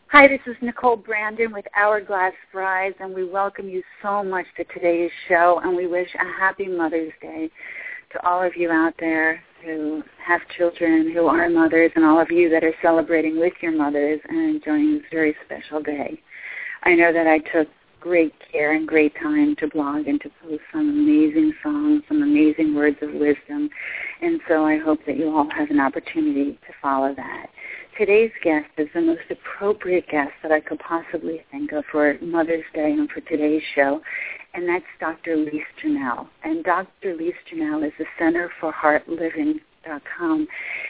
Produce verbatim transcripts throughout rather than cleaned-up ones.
Hi, this is Nicole Brandon with Hourglass Brides, and we welcome you so much to today's show, and we wish a happy Mother's Day to all of you out there who have children, who are mothers, and all of you that are celebrating with your mothers and enjoying this very special day. I know that I took great care and great time to blog and to post some amazing songs, some amazing words of wisdom, and so I hope that you all have an opportunity to follow that. Today's guest is the most appropriate guest that I could possibly think of for Mother's Day and for today's show, and that's Doctor Lise Janelle. And Doctor Lise Janelle is the Center for Heart Living dot com,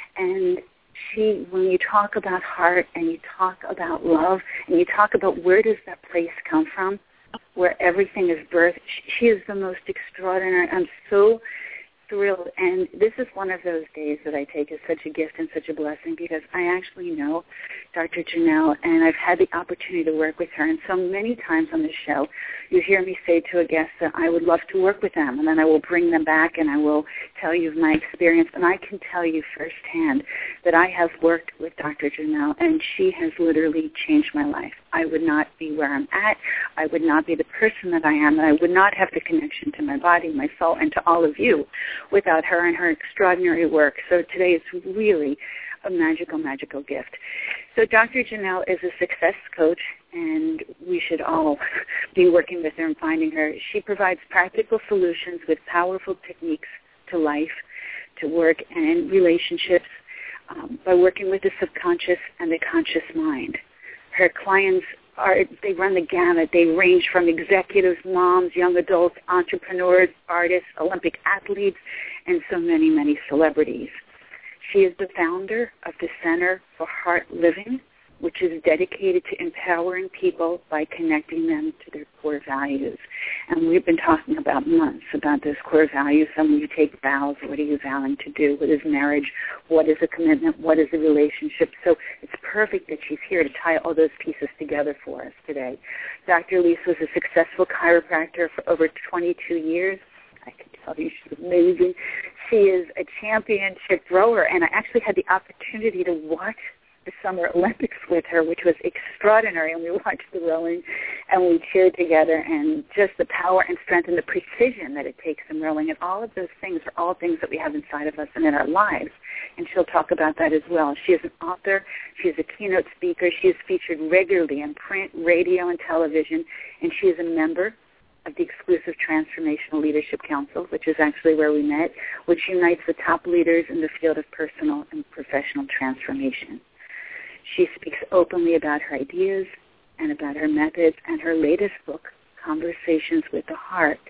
and she, when you talk about heart and you talk about love and you talk about where does that place come from, where everything is birthed, she is the most extraordinary. I'm so thrilled, and this is one of those days that I take as such a gift and such a blessing because I actually know Doctor Janelle, and I've had the opportunity to work with her, and so many times on the show you hear me say to a guest that I would love to work with them, and then I will bring them back and I will tell you of my experience, and I can tell you firsthand that I have worked with Doctor Janelle, and she has literally changed my life. I would not be where I'm at. I would not be the person that I am, and I would not have the connection to my body, my soul, and to all of you without her and her extraordinary work. So today is really a magical, magical gift. So Doctor Janelle is a success coach, and we should all be working with her and finding her. She provides practical solutions with powerful techniques to life, to work, and in relationships um, by working with the subconscious and the conscious mind. Her clients are, they run the gamut. They range from executives, moms, young adults, entrepreneurs, artists, Olympic athletes, and so many, many celebrities. She is the founder of the Center for Heart Living, which is dedicated to empowering people by connecting them to their core values. And we've been talking about months about those core values. So when you take vows, what are you vowing to do? What is marriage? What is a commitment? What is a relationship? So it's perfect that she's here to tie all those pieces together for us today. Doctor Lise was a successful chiropractor for over twenty-two years. I can tell you she's amazing. She is a championship rower, and I actually had the opportunity to watch the Summer Olympics with her, which was extraordinary, and we watched the rowing, and we cheered together, and just the power and strength and the precision that it takes in rowing, and all of those things are all things that we have inside of us and in our lives, and she'll talk about that as well. She is an author. She is a keynote speaker. She is featured regularly in print, radio, and television, and she is a member of the exclusive Transformational Leadership Council, which is actually where we met, which unites the top leaders in the field of personal and professional transformation. She speaks openly about her ideas and about her methods, and her latest book, Conversations with the Heart.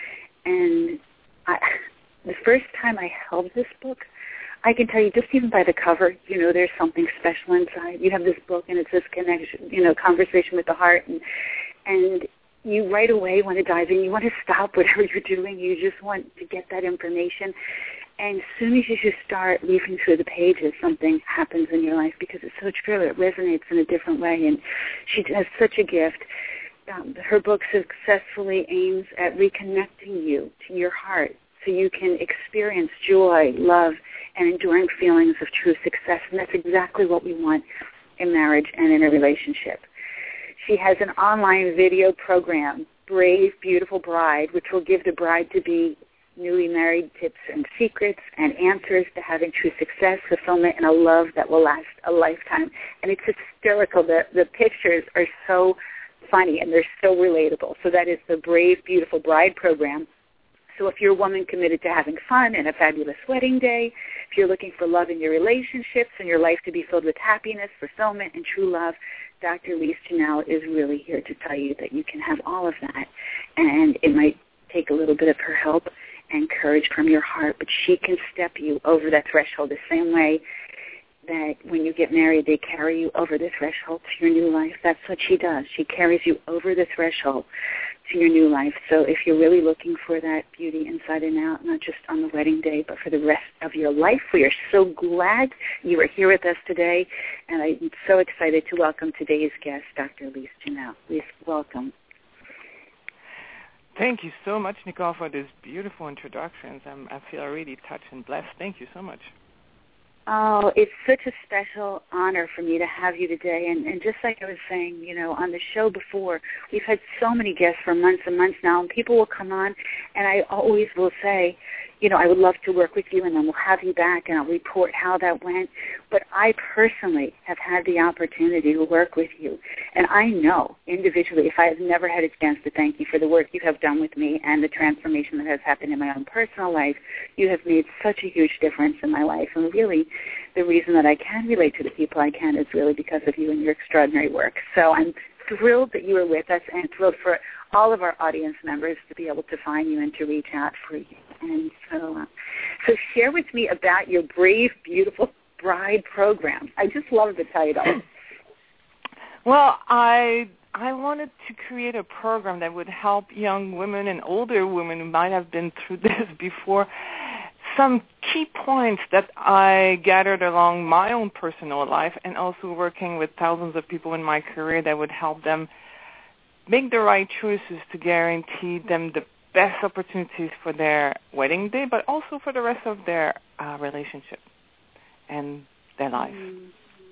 And I, the first time I held this book, I can tell you, just even by the cover, you know, there's something special inside. You have this book, and it's this connection, you know, conversation with the heart, and and you right away want to dive in. You want to stop whatever you're doing. You just want to get that information. And as soon as you start leafing through the pages, something happens in your life because it's so true. It resonates in a different way. And she has such a gift. Um, her book successfully aims at reconnecting you to your heart so you can experience joy, love, and enduring feelings of true success. And that's exactly what we want in marriage and in a relationship. She has an online video program, Brave, Beautiful Bride, which will give the bride-to-be newly married tips and secrets and answers to having true success, fulfillment, and a love that will last a lifetime. And it's hysterical. The, the pictures are so funny, and they're so relatable. So that is the Brave, Beautiful Bride program. So if you're a woman committed to having fun and a fabulous wedding day, if you're looking for love in your relationships and your life to be filled with happiness, fulfillment, and true love, Doctor Lise Janelle is really here to tell you that you can have all of that. And it might take a little bit of her help and courage from your heart, but she can step you over that threshold the same way that when you get married, they carry you over the threshold to your new life. That's what she does. She carries you over the threshold to your new life. So if you're really looking for that beauty inside and out, not just on the wedding day, but for the rest of your life, we are so glad you are here with us today, and I'm so excited to welcome today's guest, Doctor Lise Janelle. Lise, welcome. Thank you so much, Nicole, for these beautiful introductions. I'm, I feel really touched and blessed. Thank you so much. Oh, it's such a special honor for me to have you today. And, and just like I was saying, you know, on the show before, we've had so many guests for months and months now, and people will come on, and I always will say, you know, I would love to work with you, and then we'll have you back, and I'll report how that went. But I personally have had the opportunity to work with you, and I know individually, if I have never had a chance to thank you for the work you have done with me and the transformation that has happened in my own personal life, you have made such a huge difference in my life. And really, the reason that I can relate to the people I can is really because of you and your extraordinary work. So I'm thrilled that you are with us, and thrilled for all of our audience members to be able to find you and to reach out for you. And so, uh, so share with me about your Brave, Beautiful Bride program. I just love the title. Well, I I wanted to create a program that would help young women and older women who might have been through this before. Some key points that I gathered along my own personal life, and also working with thousands of people in my career, that would help them make the right choices to guarantee them the best opportunities for their wedding day, but also for the rest of their uh, relationship and their life. Mm.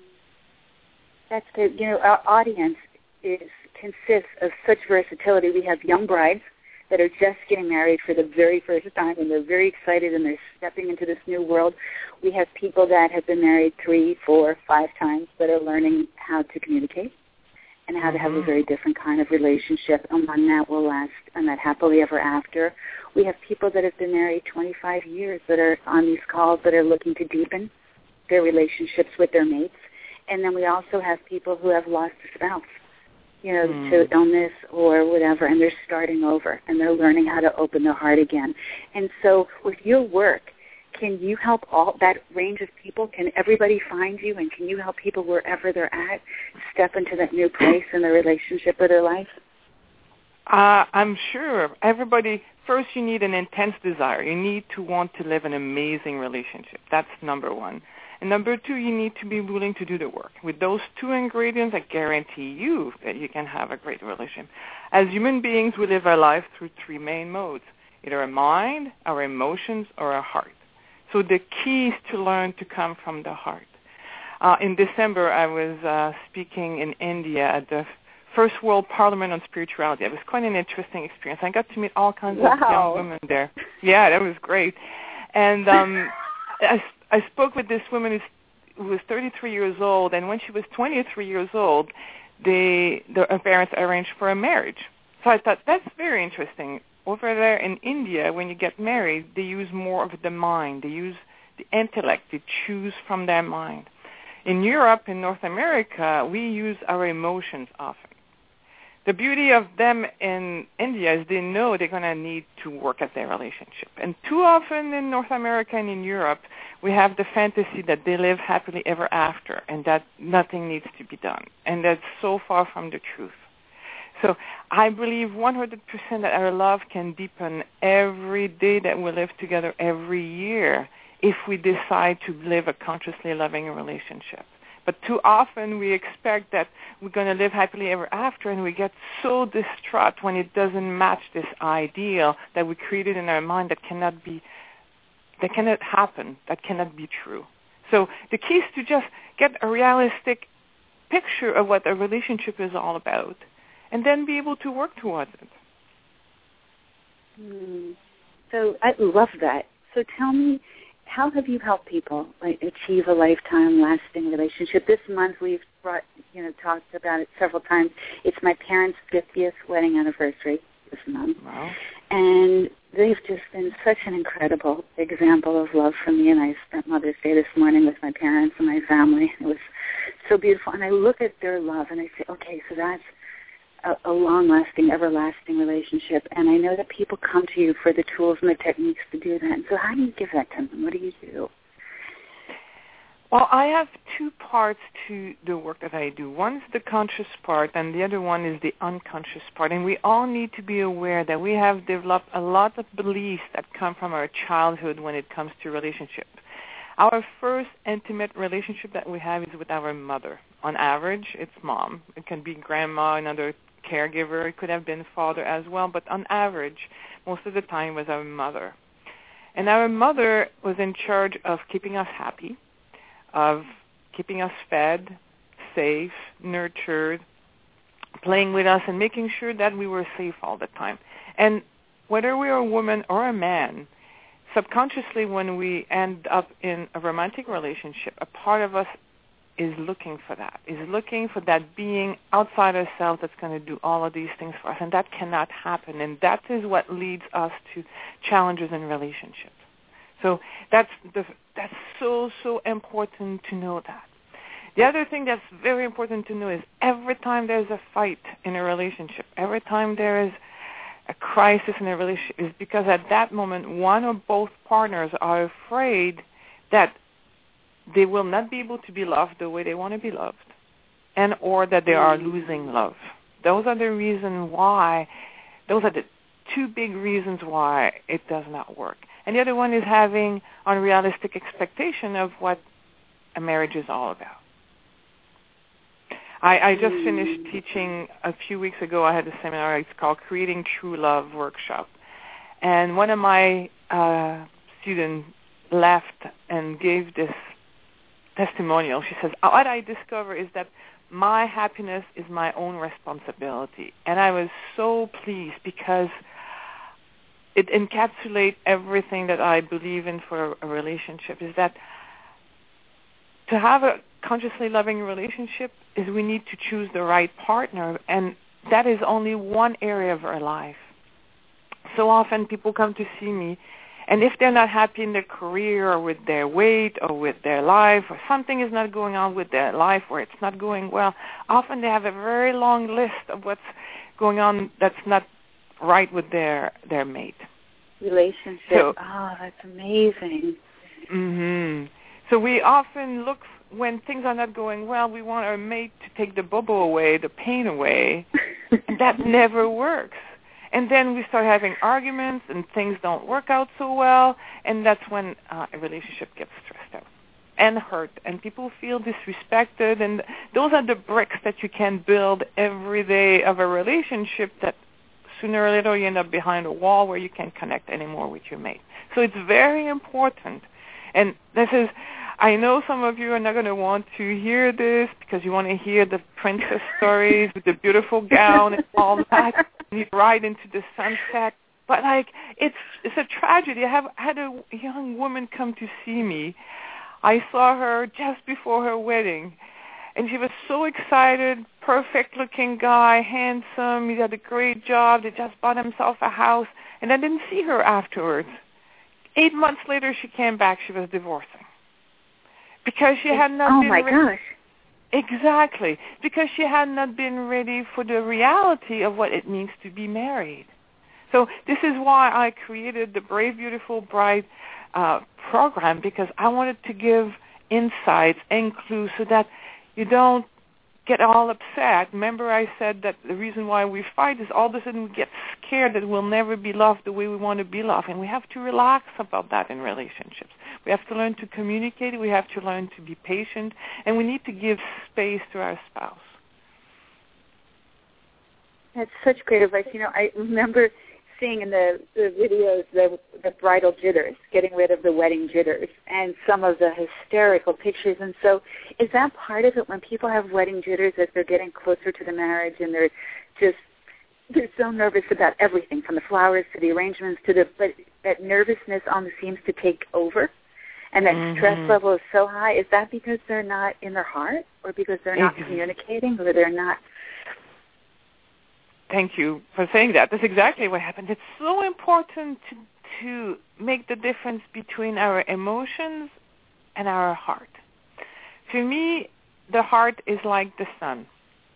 That's good. You know, our audience is consists of such versatility. We have young brides that are just getting married for the very first time, and they're very excited, and they're stepping into this new world. We have people that have been married three, four, five times that are learning how to communicate and how to have a very different kind of relationship, and one that will last and that happily ever after. We have people that have been married twenty-five years that are on these calls that are looking to deepen their relationships with their mates. And then we also have people who have lost a spouse, you know, mm. to illness or whatever, and they're starting over, and they're learning how to open their heart again. And so with your work, can you help all that range of people? Can everybody find you, and can you help people wherever they're at step into that new place in their relationship or their life? Uh, I'm sure. Everybody, first you need an intense desire. You need to want to live an amazing relationship. That's number one. And number two, you need to be willing to do the work. With those two ingredients, I guarantee you that you can have a great relationship. As human beings, we live our life through three main modes, either a mind, our emotions, or our heart. So the key is to learn to come from the heart. Uh, in December, I was uh, speaking in India at the First World Parliament on Spirituality. It was quite an interesting experience. I got to meet all kinds wow. of young women there. Yeah, that was great. And um, I, I spoke with this woman who's, who was thirty-three years old, and when she was twenty-three years old, they, the, her parents arranged for a marriage. So I thought, that's very interesting. Over there in India, when you get married, they use more of the mind. They use the intellect. They choose from their mind. In Europe, in North America, we use our emotions often. The beauty of them in India is they know they're going to need to work at their relationship. And too often in North America and in Europe, we have the fantasy that they live happily ever after and that nothing needs to be done. And that's so far from the truth. So I believe one hundred percent that our love can deepen every day that we live together every year if we decide to live a consciously loving relationship. But too often we expect that we're going to live happily ever after, and we get so distraught when it doesn't match this ideal that we created in our mind that cannot be, that cannot happen, that cannot be true. So the key is to just get a realistic picture of what a relationship is all about, and then be able to work towards it. Mm. So I love that. So tell me, how have you helped people like, achieve a lifetime lasting relationship? This month we've brought, you know, talked about it several times. It's my parents' fiftieth wedding anniversary this month. Wow. And they've just been such an incredible example of love for me. And I spent Mother's Day this morning with my parents and my family. It was so beautiful. And I look at their love and I say, okay, so that's a, a long-lasting, everlasting relationship. And I know that people come to you for the tools and the techniques to do that. And so how do you give that to them? What do you do? Well, I have two parts to the work that I do. One is the conscious part, and the other one is the unconscious part. And we all need to be aware that we have developed a lot of beliefs that come from our childhood when it comes to relationships. Our first intimate relationship that we have is with our mother. On average, it's mom. It can be grandma, another caregiver. It could have been father as well. But on average, most of the time it was our mother. And our mother was in charge of keeping us happy, of keeping us fed, safe, nurtured, playing with us, and making sure that we were safe all the time. And whether we're a woman or a man, subconsciously when we end up in a romantic relationship, a part of us is looking for that, is looking for that being outside ourselves that's going to do all of these things for us. And that cannot happen. And that is what leads us to challenges in relationships. So that's the, that's so, so important to know that. The other thing that's very important to know is every time there's a fight in a relationship, every time there is a crisis in a relationship, is because at that moment one or both partners are afraid that they will not be able to be loved the way they want to be loved, and or that they are losing love. Those are the reasons why, those are the two big reasons why it does not work. And the other one is having unrealistic expectation of what a marriage is all about. I, I just finished teaching a few weeks ago. I had a seminar. It's called Creating True Love Workshop. And one of my uh, students left and gave this testimonial. She says, what I discover is that my happiness is my own responsibility. And I was so pleased because it encapsulates everything that I believe in for a relationship, is that to have a consciously loving relationship is we need to choose the right partner, and that is only one area of our life. So often people come to see me, and if they're not happy in their career or with their weight or with their life, or something is not going on with their life or it's not going well, often they have a very long list of what's going on that's not right with their, their mate. Relationship. So, oh, that's amazing. Mm-hmm. So we often look, when things are not going well, we want our mate to take the bubble away, the pain away, and that never works. And then we start having arguments, and things don't work out so well, and that's when uh, a relationship gets stressed out and hurt, and people feel disrespected, and those are the bricks that you can build every day of a relationship that sooner or later you end up behind a wall where you can't connect anymore with your mate. So it's very important. And this is, I know some of you are not going to want to hear this because you want to hear the princess stories with the beautiful gown and all that, and you ride into the sunset. But like, it's it's a tragedy. I have I had a young woman come to see me. I saw her just before her wedding, and she was so excited. Perfect-looking guy, handsome. He had a great job. They just bought himself a house, and I didn't see her afterwards. Eight months later, she came back. She was divorcing because she had not oh been. Oh my re- gosh! Exactly, because she had not been ready for the reality of what it means to be married. So this is why I created the Brave Beautiful Bride uh, program, because I wanted to give insights and clues so that you don't get all upset. Remember I said that the reason why we fight is all of a sudden we get scared that we'll never be loved the way we want to be loved. And we have to relax about that in relationships. We have to learn to communicate. We have to learn to be patient. And we need to give space to our spouse. That's such great advice. You know, I remember seeing in the, the videos the, the bridal jitters, getting rid of the wedding jitters, and some of the hysterical pictures. And so is that part of it when people have wedding jitters as they're getting closer to the marriage and they're just, they're so nervous about everything from the flowers to the arrangements to the, but that nervousness almost seems to take over and that mm-hmm. stress level is so high. Is that because they're not in their heart or because they're not mm-hmm. communicating or they're not? Thank you for saying that. That's exactly what happened. It's so important to, to make the difference between our emotions and our heart. To me, the heart is like the sun.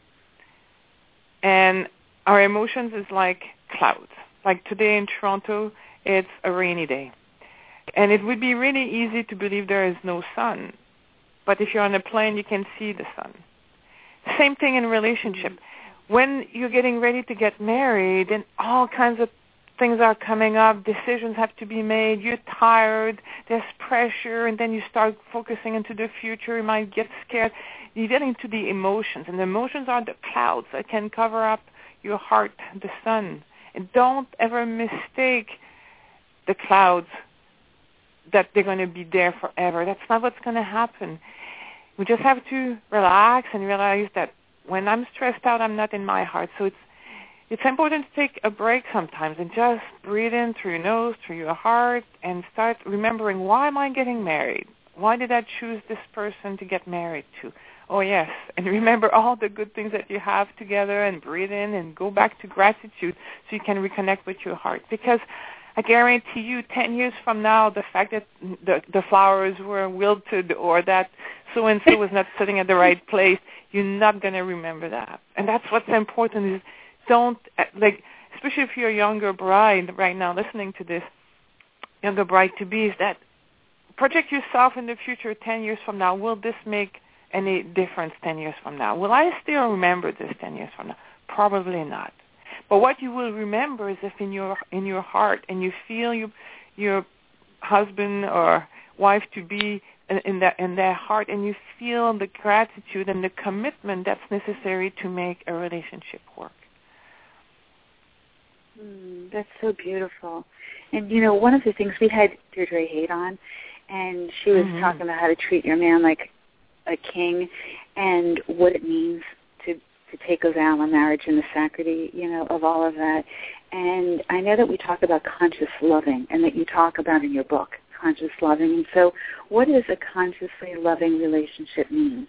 And our emotions is like clouds. Like today in Toronto, it's a rainy day. And it would be really easy to believe there is no sun. But if you're on a plane, you can see the sun. Same thing in relationship. When you're getting ready to get married and all kinds of things are coming up, decisions have to be made, you're tired, there's pressure, and then you start focusing into the future, you might get scared. You get into the emotions, and the emotions are the clouds that can cover up your heart, the sun. And don't ever mistake the clouds that they're going to be there forever. That's not what's going to happen. we just have to relax and realize that when I'm stressed out, I'm not in my heart. So it's it's important to take a break sometimes and just breathe in through your nose, through your heart, and start remembering, why am I getting married? Why did I choose this person to get married to? Oh, yes. And remember all the good things that you have together, and breathe in and go back to gratitude so you can reconnect with your heart. Because I guarantee you, ten years from now, the fact that the, the flowers were wilted or that so-and-so was not sitting at the right place, you're not going to remember that. And that's what's important is don't, like, especially if you're a younger bride right now listening to this, younger bride-to-be, is that project yourself in the future ten years from now. Will this make any difference ten years from now? Will I still remember this ten years from now? Probably not. But what you will remember is if in your in your heart and you feel you, your husband or wife to be in, in, their, in their heart, and you feel the gratitude and the commitment that's necessary to make a relationship work. Mm, that's so beautiful. And, you know, one of the things, we had Deirdre Haight on, and she was mm-hmm. talking about how to treat your man like a king and what it means to, to take a vow on marriage and the sanctity, you know, of all of that. And I know that we talk about conscious loving and that you talk about in your book, conscious loving. And so what does a consciously loving relationship mean?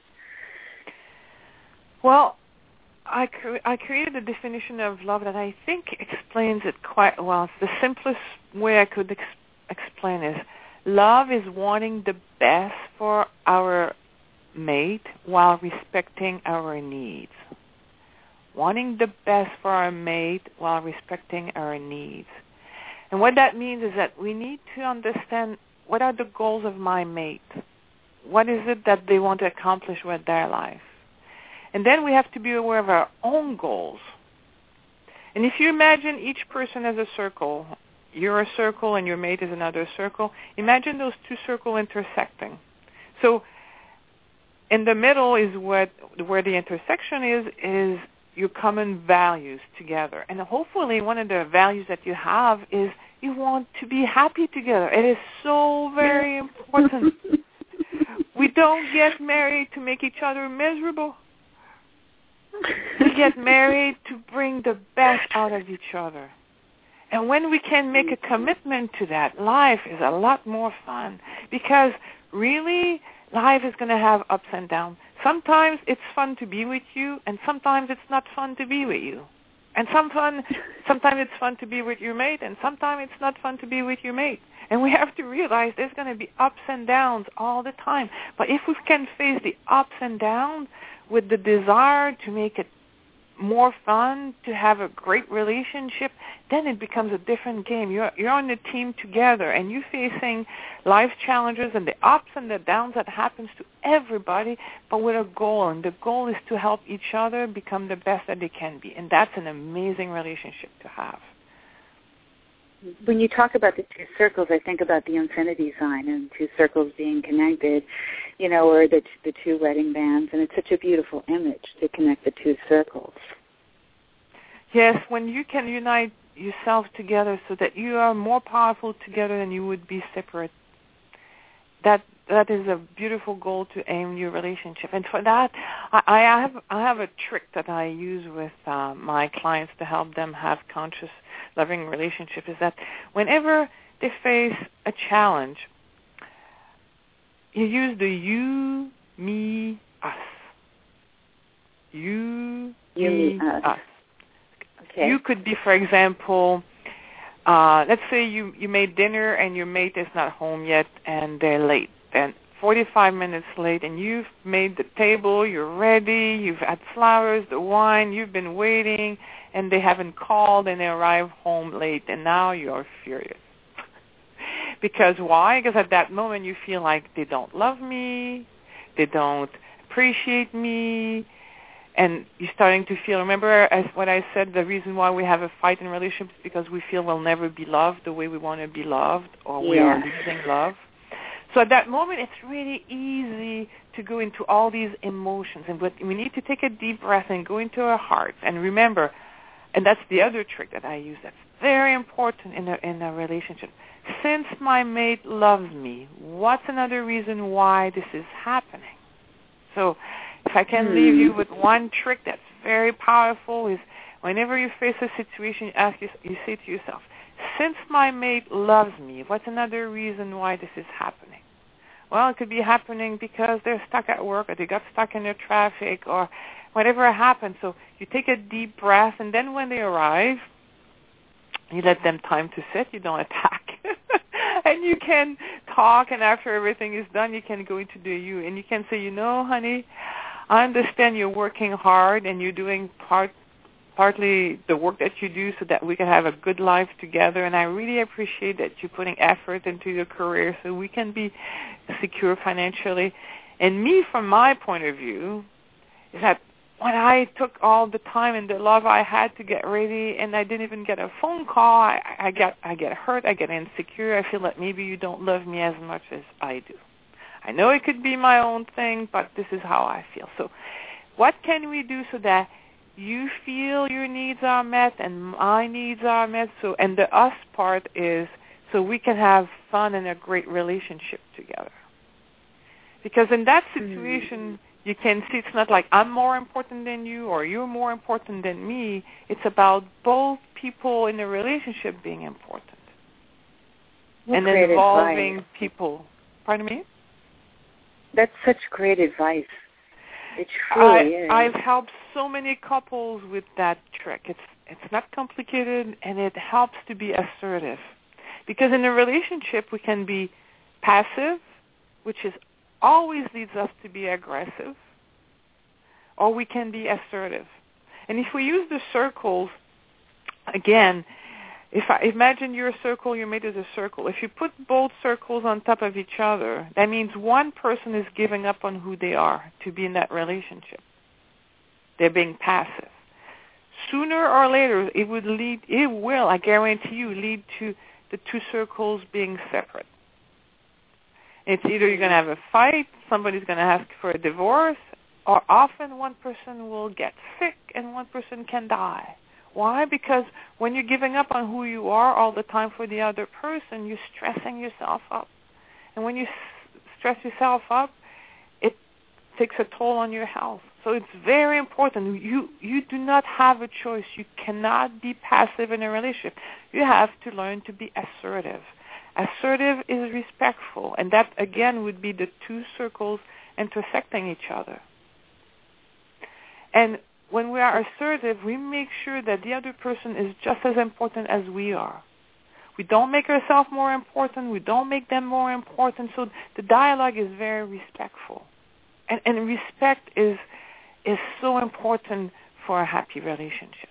Well, I, cre- I created a definition of love that I think explains it quite well. It's the simplest way I could ex- explain is love is wanting the best for our mate while respecting our needs. Wanting the best for our mate while respecting our needs. And what that means is that we need to understand what are the goals of my mate. What is it that they want to accomplish with their life? And then we have to be aware of our own goals. And if you imagine each person as a circle, you're a circle and your mate is another circle, imagine those two circles intersecting. So in the middle is what where the intersection is, is your common values together. And hopefully one of the values that you have is you want to be happy together. It is so very important. We don't get married to make each other miserable. We get married to bring the best out of each other. And when we can make a commitment to that, life is a lot more fun. Because really, life is going to have ups and downs. Sometimes it's fun to be with you, and sometimes it's not fun to be with you. And some fun, sometimes it's fun to be with your mate, and sometimes it's not fun to be with your mate. And we have to realize there's going to be ups and downs all the time. But if we can face the ups and downs with the desire to make it more fun, to have a great relationship, then it becomes a different game. You're you're on the team together, and you're facing life challenges and the ups and the downs that happens to everybody, but with a goal. And the goal is to help each other become the best that they can be. And that's an amazing relationship to have. When you talk about the two circles, I think about the infinity sign and two circles being connected, you know, or the the two wedding bands, and it's such a beautiful image to connect the two circles. Yes, when you can unite yourself together so that you are more powerful together than you would be separate, that that is a beautiful goal to aim your relationship. And for that, I, I have I have a trick that I use with uh, my clients to help them have conscious, loving relationship, is that whenever they face a challenge, you use the you, me, us. You, you me, me, us. us. Okay. You could be, for example, uh, let's say you, you made dinner and your mate is not home yet and they're late. And forty-five minutes late, and you've made the table, you're ready, you've had flowers, the wine, you've been waiting, and they haven't called, and they arrive home late, and now you're furious. Because why? Because at that moment you feel like they don't love me, they don't appreciate me, and you're starting to feel, remember as what I said, the reason why we have a fight in relationships is because we feel we'll never be loved the way we want to be loved, or we yeah. are losing love. So at that moment, it's really easy to go into all these emotions. And but we need to take a deep breath and go into our hearts. And remember, and that's the other trick that I use that's very important in a, in a relationship. Since my mate loves me, what's another reason why this is happening? So if I can mm. leave you with one trick that's very powerful is whenever you face a situation, you ask you, you say to yourself, since my mate loves me, what's another reason why this is happening? Well, it could be happening because they're stuck at work or they got stuck in the traffic or whatever happened. So you take a deep breath, and then when they arrive, you let them time to sit. You don't attack. And you can talk, and after everything is done, you can go into the you. And you can say, you know, honey, I understand you're working hard and you're doing part partly the work that you do so that we can have a good life together. And I really appreciate that you're putting effort into your career so we can be secure financially. And me, from my point of view, is that when I took all the time and the love I had to get ready and I didn't even get a phone call, I, I get I get hurt, I get insecure. I feel that maybe you don't love me as much as I do. I know it could be my own thing, but this is how I feel. So what can we do so that you feel your needs are met and my needs are met? So, and the us part is so we can have fun and a great relationship together. Because in that situation, mm-hmm. you can see it's not like I'm more important than you or you're more important than me. It's about both people in the relationship being important. What and great involving advice. people. Pardon me? That's such great advice. It truly I, is. I've helped so many couples with that trick. It's it's not complicated, and it helps to be assertive. Because in a relationship, we can be passive, which is always leads us to be aggressive, or we can be assertive. And if we use the circles, again, if I imagine your circle, you're made as a circle. If you put both circles on top of each other, that means one person is giving up on who they are to be in that relationship. They're being passive. Sooner or later, it would lead, it will, I guarantee you, lead to the two circles being separate. It's either you're going to have a fight, somebody's going to ask for a divorce, or often one person will get sick and one person can die. Why? Because when you're giving up on who you are all the time for the other person, you're stressing yourself up. And when you s- stress yourself up, it takes a toll on your health. So it's very important. You you do not have a choice. You cannot be passive in a relationship. You have to learn to be assertive. Assertive is respectful, and that, again, would be the two circles intersecting each other. And when we are assertive, we make sure that the other person is just as important as we are. We don't make ourselves more important. We don't make them more important. So the dialogue is very respectful. And, and respect is is so important for a happy relationship.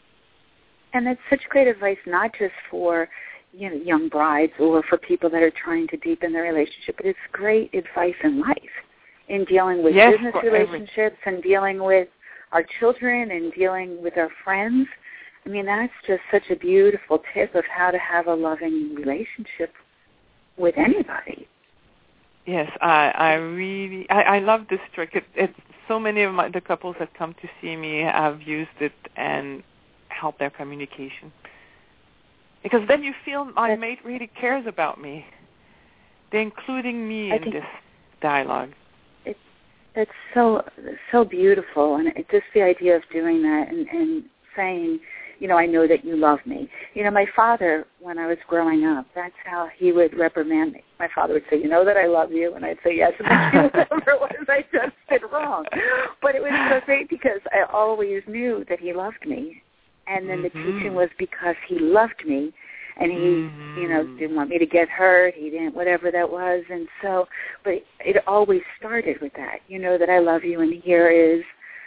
And that's such great advice, not just for, you know, young brides or for people that are trying to deepen their relationship, but it's great advice in life, in dealing with yes, business relationships every- and dealing with our children and dealing with our friends. I mean, that's just such a beautiful tip of how to have a loving relationship with anybody. Yes, I, I really, I, I love this trick. It, it, so many of my, the couples that come to see me have used it and helped their communication. Because then you feel my that's, mate really cares about me. They're including me I in this dialogue. It, it's so so beautiful, and it, just the idea of doing that and, and saying, you know, I know that you love me. You know, my father, when I was growing up, that's how he would reprimand me. My father would say, you know that I love you, and I'd say yes, and then whatever it was I just did wrong. But it was so great because I always knew that he loved me. And then mm-hmm. the teaching was because he loved me, and he, mm-hmm. you know, didn't want me to get hurt. He didn't, whatever that was. And so, but it always started with that. You know that I love you, and here is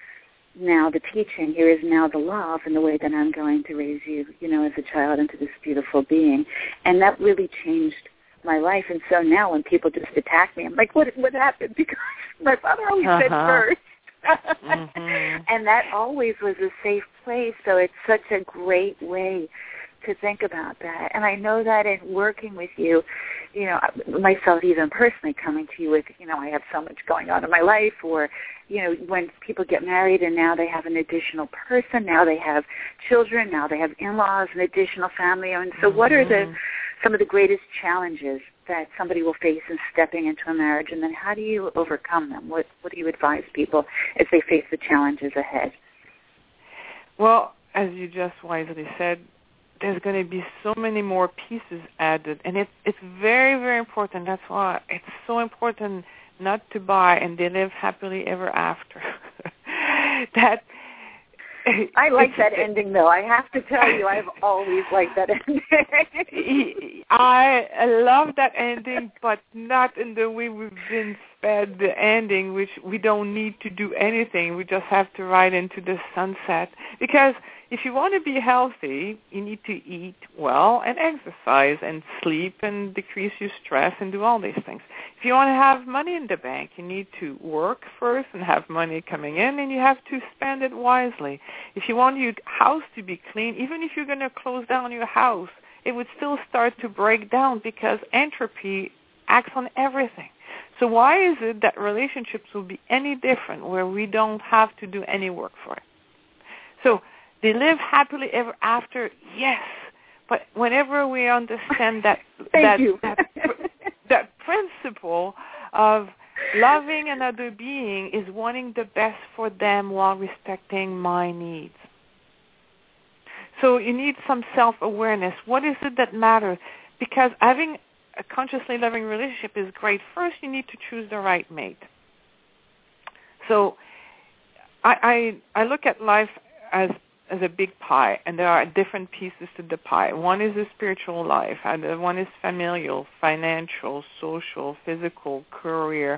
now the teaching. Here is now the love and the way that I'm going to raise you, you know, as a child into this beautiful being. And that really changed my life. And so now when people just attack me, I'm like, what what happened? Because my father always uh-huh. said first. mm-hmm. And that always was a safe place. So it's such a great way to think about that. And I know that in working with you, you know, myself even personally coming to you with, you know, I have so much going on in my life, or, you know, when people get married and now they have an additional person, now they have children, now they have in-laws, an additional family. And so mm-hmm. what are the some of the greatest challenges that somebody will face in stepping into a marriage, and then how do you overcome them? What what do you advise people as they face the challenges ahead? Well, as you just wisely said, there's going to be so many more pieces added, and it's it's very, very important. That's why it's so important not to buy and they live happily ever after. that I like that ending, though. I have to tell you, I've always liked that ending. I love that ending, but not in the way we've been fed the ending, which we don't need to do anything. We just have to ride into the sunset. Because if you want to be healthy, you need to eat well and exercise and sleep and decrease your stress and do all these things. If you want to have money in the bank, you need to work first and have money coming in, and you have to spend it wisely. If you want your house to be clean, even if you're going to close down your house, it would still start to break down because entropy acts on everything. So why is it that relationships will be any different where we don't have to do any work for it? So they live happily ever after, yes. But whenever we understand that that, that that principle of loving another being is wanting the best for them while respecting my needs. So you need some self-awareness. What is it that matters? Because having a consciously loving relationship is great. First, you need to choose the right mate. So I I, I look at life as as a big pie, and there are different pieces to the pie. One is the spiritual life, and one is familial, financial, social, physical, career,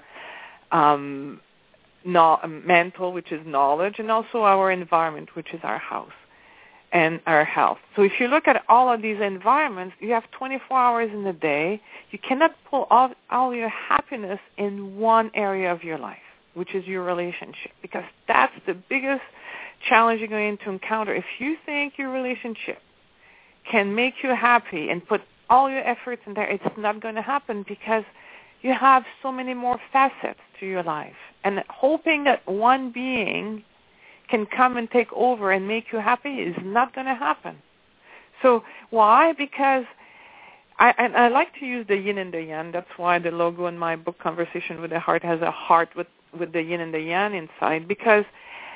um, no, mental, which is knowledge, and also our environment, which is our house and our health. So if you look at all of these environments, you have twenty-four hours in a day. You cannot pull all, all your happiness in one area of your life, which is your relationship, because that's the biggest challenge you're going to encounter. If you think your relationship can make you happy and put all your efforts in there, it's not going to happen because you have so many more facets to your life. And hoping that one being can come and take over and make you happy is not going to happen. So why? Because I, and I like to use the yin and the yang. That's why the logo in my book, Conversation with the Heart, has a heart with, with the yin and the yang inside, because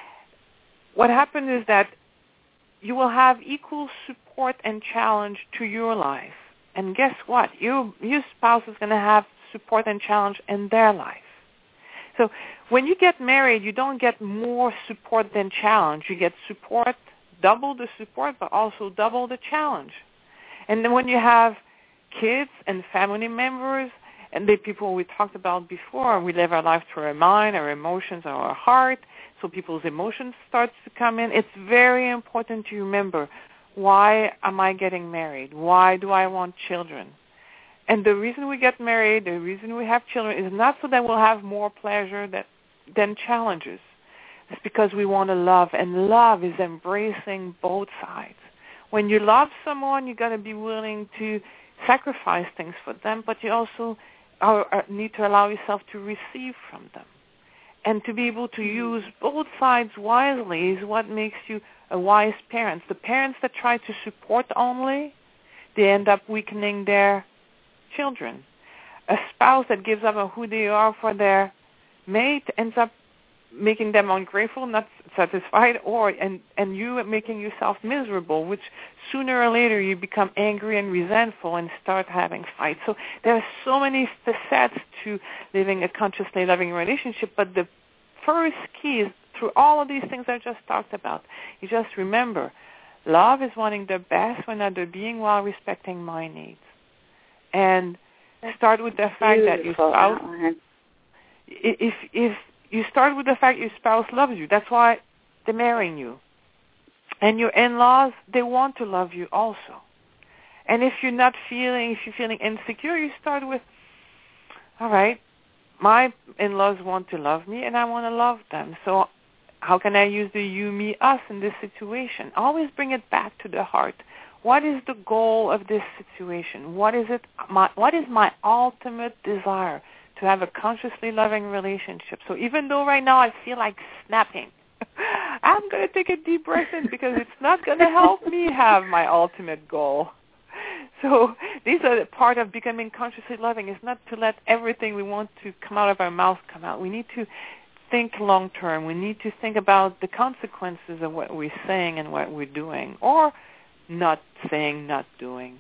what happens is that you will have equal support and challenge to your life. And guess what? You, your spouse is going to have support and challenge in their life. So when you get married, you don't get more support than challenge. You get support, double the support, but also double the challenge. And then when you have kids and family members, and the people we talked about before, we live our life through our mind, our emotions, our heart, so people's emotions start to come in. It's very important to remember, why am I getting married? Why do I want children? And the reason we get married, the reason we have children, is not so that we'll have more pleasure that, than challenges. It's because we want to love, and love is embracing both sides. When you love someone, you're going to be willing to sacrifice things for them, but you also are, are, need to allow yourself to receive from them. And to be able to use both sides wisely is what makes you a wise parent. The parents that try to support only, they end up weakening their children. A spouse that gives up on who they are for their mate ends up making them ungrateful, not satisfied, or and, and you making yourself miserable, which sooner or later you become angry and resentful and start having fights. So there are so many facets to living a consciously loving relationship, but the first key is through all of these things I just talked about, you just remember, love is wanting the best for another being while respecting my needs. And start with the fact that your spouse, if if you start with the fact your spouse loves you, that's why they're marrying you. And your in-laws, they want to love you also. And if you're not feeling, if you're feeling insecure, you start with, all right, my in-laws want to love me, and I want to love them. So how can I use the you, me, us in this situation? Always bring it back to the heart. What is the goal of this situation? What is it? My, what is my ultimate desire? To have a consciously loving relationship. So even though right now I feel like snapping, I'm going to take a deep breath in because it's not going to help me have my ultimate goal. So these are part of becoming consciously loving. It's not to let everything we want to come out of our mouth come out. We need to think long term. We need to think about the consequences of what we're saying and what we're doing, or not saying, not doing.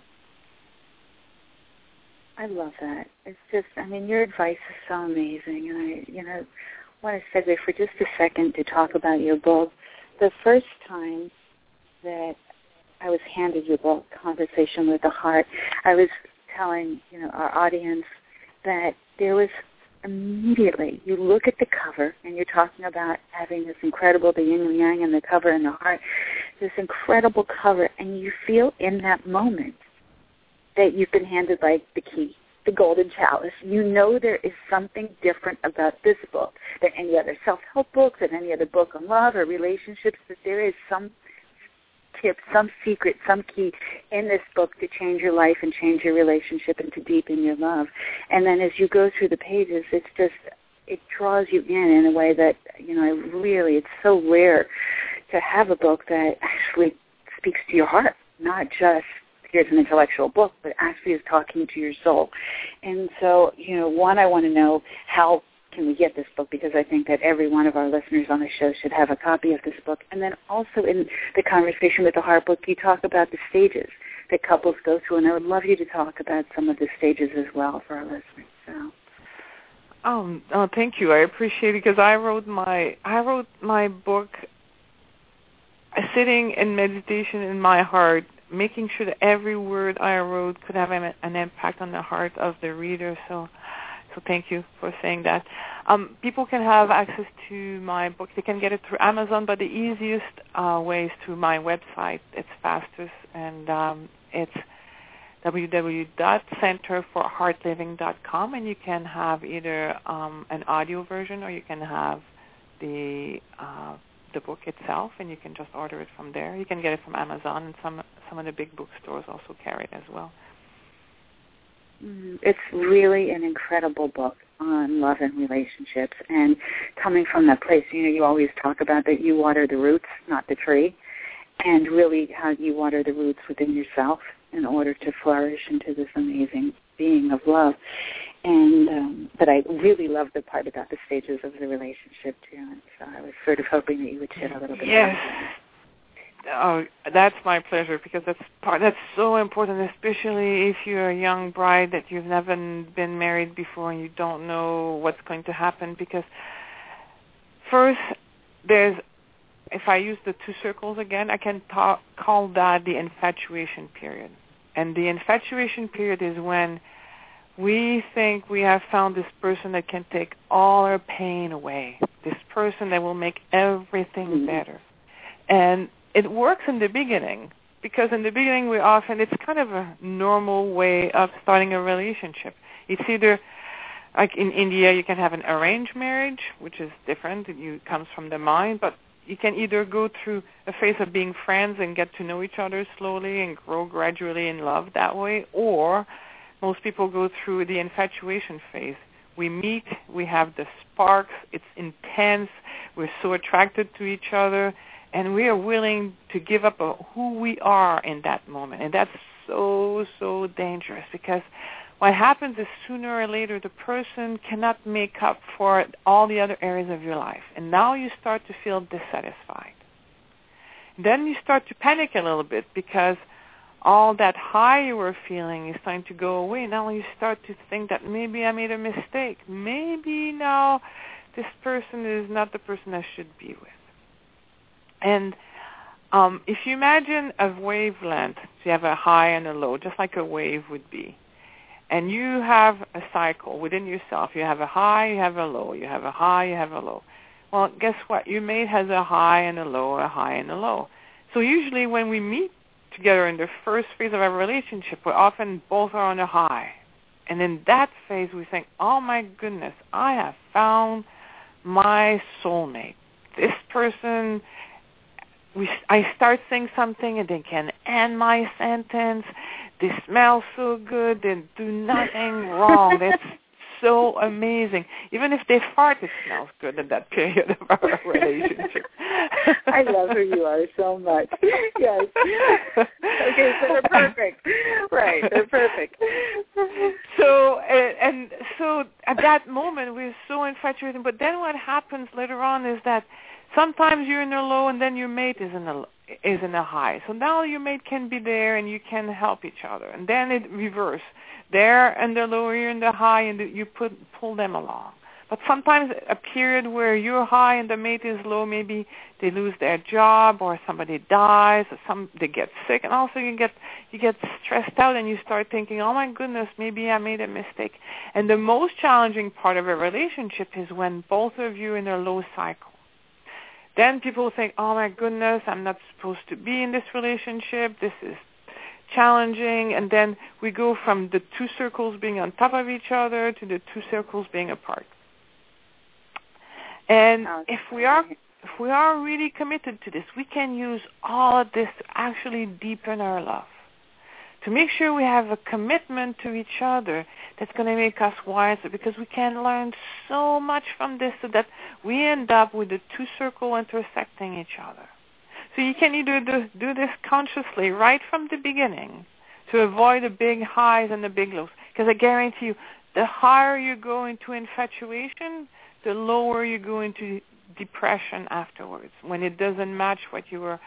I love that. It's just, I mean, your advice is so amazing. And I, you know, want to segue for just a second to talk about your book. The first time that I was handed your book, Conversation with the Heart, I was telling, you know, our audience that there was immediately, you look at the cover, and you're talking about having this incredible, the yin and yang and the cover and the heart, this incredible cover, and you feel in that moment that you've been handed like the key, the golden chalice. You know there is something different about this book than any other self-help book, than any other book on love or relationships, that there is some tip, some secret, some key in this book to change your life and change your relationship and to deepen your love. And then as you go through the pages, it's just, it draws you in in a way that, you know, really, it's so rare to have a book that actually speaks to your heart, not just here's an intellectual book, but actually is talking to your soul. And so, you know, one, I want to know how can we get this book, because I think that every one of our listeners on the show should have a copy of this book. And then also in the Conversation with the Heart book, you talk about the stages that couples go through, and I would love you to talk about some of the stages as well for our listeners. So. Oh, oh, thank you. I appreciate it, because I wrote my I wrote my book sitting in meditation in my heart, making sure that every word I wrote could have an, an impact on the heart of the reader. So. So thank you for saying that. Um, people can have access to my book. They can get it through Amazon, but the easiest uh, way is through my website. It's fastest, and um, it's w w w dot center for heart living dot com, and you can have either um, an audio version or you can have the uh, the book itself, and you can just order it from there. You can get it from Amazon, and some some of the big bookstores also carry it as well. It's really an incredible book on love and relationships, and coming from that place, you know, you always talk about that you water the roots, not the tree, and really how you water the roots within yourself in order to flourish into this amazing being of love. And um, but I really love the part about the stages of the relationship too, and so I was sort of hoping that you would shed a little bit yes. about that. Oh, that's my pleasure, because that's part, that's so important, especially if you're a young bride that you've never been married before and you don't know what's going to happen. Because first, there's, if I use the two circles again, I can talk, call that the infatuation period. And the infatuation period is when we think we have found this person that can take all our pain away, this person that will make everything mm-hmm. better. And it works in the beginning, because in the beginning we often, it's kind of a normal way of starting a relationship. It's either, like in India, you can have an arranged marriage, which is different. It comes from the mind, but you can either go through a phase of being friends and get to know each other slowly and grow gradually in love that way, or most people go through the infatuation phase. We meet, we have the sparks, it's intense, we're so attracted to each other, and we are willing to give up a, who we are in that moment. And that's so, so dangerous, because what happens is sooner or later the person cannot make up for all the other areas of your life. And now you start to feel dissatisfied. Then you start to panic a little bit, because all that high you were feeling is starting to go away. Now you start to think that maybe I made a mistake. Maybe now this person is not the person I should be with. And um, if you imagine a wavelength, so you have a high and a low, just like a wave would be. And you have a cycle within yourself. You have a high, you have a low. You have a high, you have a low. Well, guess what? Your mate has a high and a low, a high and a low. So usually when we meet together in the first phase of our relationship, we often both are on a high. And in that phase, we think, oh, my goodness, I have found my soulmate. This person... We, I start saying something and they can end my sentence. They smell so good. They do nothing wrong. That's so amazing. Even if they fart, it smells good in that period of our relationship. I love who you are so much. Yes. Okay, so they're perfect. Right, they're perfect. So, and, and so at that moment, we're so infatuated. But then what happens later on is that sometimes you're in a low and then your mate is in a is in a high. So now your mate can be there and you can help each other. And then it reverse. They're in the low, you're in the high, and you put pull them along. But sometimes a period where you're high and the mate is low, maybe they lose their job or somebody dies or some they get sick, and also you get you get stressed out and you start thinking, oh my goodness, maybe I made a mistake. And the most challenging part of a relationship is when both of you are in a low cycle. Then people think, oh my goodness, I'm not supposed to be in this relationship. This is challenging. And then we go from the two circles being on top of each other to the two circles being apart. And okay. if we are if we are really committed to this, we can use all of this to actually deepen our love. To make sure we have a commitment to each other that's going to make us wiser, because we can learn so much from this so that we end up with the two circles intersecting each other. So you can either do, do this consciously right from the beginning to avoid the big highs and the big lows. Because I guarantee you, the higher you go into infatuation, the lower you go into depression afterwards, when it doesn't match what you were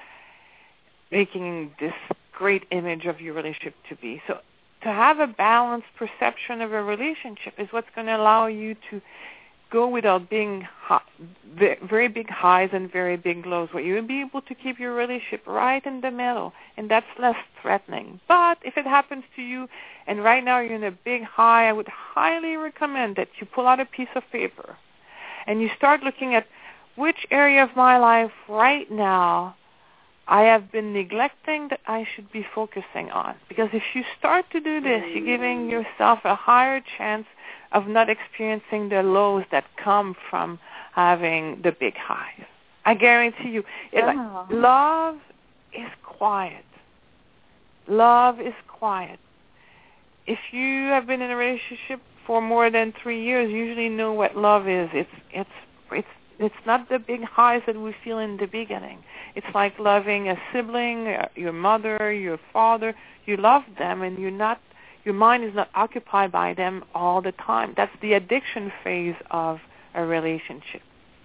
making this great image of your relationship to be. So to have a balanced perception of a relationship is what's going to allow you to go without being high, very big highs and very big lows, where you'll be able to keep your relationship right in the middle, and that's less threatening. But if it happens to you, and right now you're in a big high, I would highly recommend that you pull out a piece of paper and you start looking at which area of my life right now I have been neglecting that I should be focusing on. Because if you start to do this, you're giving yourself a higher chance of not experiencing the lows that come from having the big highs. I guarantee you, it, like, love is quiet. Love is quiet. If you have been in a relationship for more than three years, you usually know what love is. It's it's it's it's not the big highs that we feel in the beginning. It's like loving a sibling, your mother, your father. You love them, and you're not. Your mind is not occupied by them all the time. That's the addiction phase of a relationship.